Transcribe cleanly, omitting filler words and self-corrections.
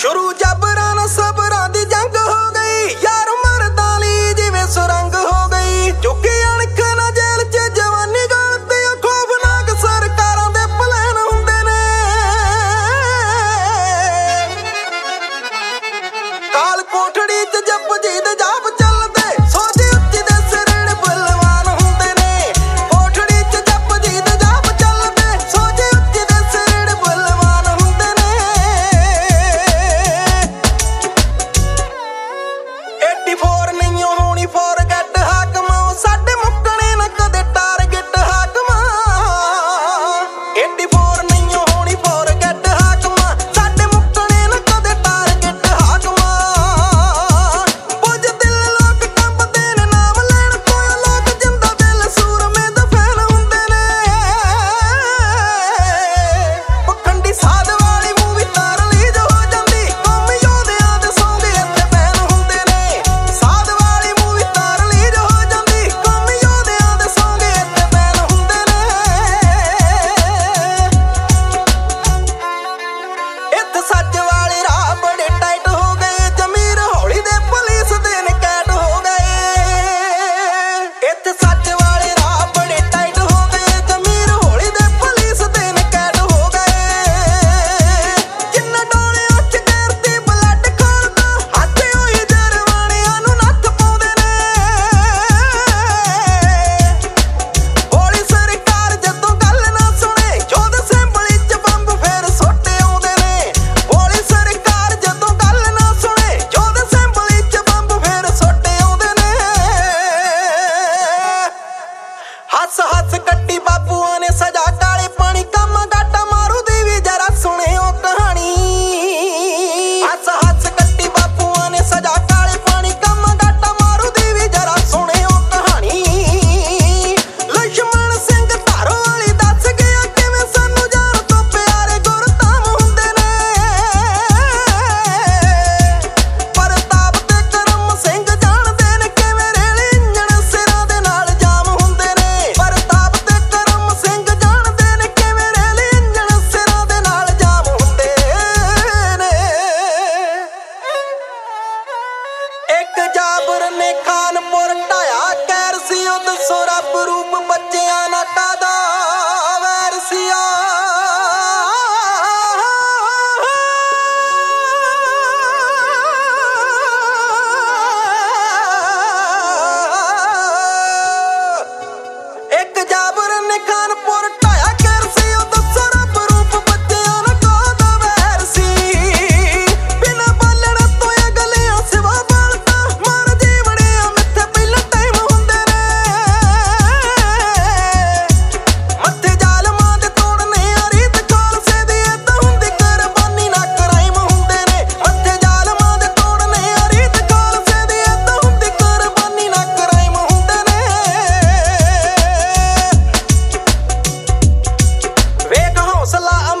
शुरू जबरां नाल सबरां दी जंग हो गई, यार मरदां लई जिवें सुरंग हो गई। चुकी अणख ना जेल च जवानी गलती, खौफनाक सरकारां दे प्लान हुंदे ने। काल कोठड़ी च जपजी दे जाप चलदे, सोची उच्ची दे सिरड़ बलवान हुंदे ने। कोठड़ी च जपजी दे जाप चलदे, सोची उच्ची दे सिरड़ बलवान हुंदे ने। 84 नहीं होनी फॉरगेट हाकमा, साडे मुक्कने ना कदे टारगेट हाकमा। 84 नहीं होनी फॉरगेट हाकमा, साडे मुक्कने ना कदे टारगेट हाकमा। बुझ दिल लोक कंबदे ने नाम लैण कोई, लोक जिंदा दिल सूरमे दा फैन हुंदे ने। पखंडी साध वाली मूवी तार लीज हो जांदी, कौमी योधियां दे सौंगे इत्थे बैन हुंदे ने। साध वाली मूवी तार लीज हो जांदी, कौमी योधियां दे सौंगे इत्थे बैन हुंदे ने। इत्थे सच वाले राह बड़े टाइट हो गए, जमीर हौली दे पुलिस दे नकैट हो गए। इत्थे सच वाले राह बड़े टाइट हो गए, जमीर हौली दे पुलिस दे नकैट हो गए। जिन्ना डोले उच्च करती ब्लड खोलदा, हत्थे होई जरवाणियां नूं नੱਥ पाउंदे ने। बोली सरकार जदों गल ना सुणे, जोध असेंबली च बंब फेर सुੱਟ आउंदे ने। बोली सरकार जदों गल ना सुणे, जोध असेंबली च बंब फेर सुੱਟ आउंदे ने। हस हस कट्टी बापूआं ने सजा काले पानी, कम गाटा मारू दी भी जरा सुणिओ कहानी। हस हस कट्टी बापूआं ने सजा काले पानी, कम गाटा मारू दी भी जरा सुणिओ कहानी। लक्ष्मण सिंह धारो वाली दस गया, किवें सानू जान तो प्यारे गुरधाम हुंदे ने। प्रताप ते करम सिंह जाणदे ने, किवें रेल इंजण सिरां दे नाल जाम हुंदे ने। प्रताप ते करम सिंह जाणदे ने, किवें रेल इंजण सिरां दे नाल जाम हुंदे ने। एक जाबर ने खानपुर ढाया कैर सी, ओ दसो रब रूप बच्चियां ना कादा वैर सिया। एक जाबर ने खानपुर ढाया कैर सी, ओ दसो रब रूप बच्चियां ना कादा वैर सी। बिना बालण तो अगलियां सिवा बालदा, मार जीवड़ियां मिੱਥੇ ਪਹਿਲਾਂ टाइम हुंदे ने। मत्थे जालमां दे तोड़ने आ रीत खालसे दी, इदां हुंदी कुर्बानी ना क्राइम हुंदे ने। मत्थे जालमां दे तोड़ने आ रीत खालसे दी, इदां हुंदी कुर्बानी ना क्राइम हुंदे ने। वेख हौसला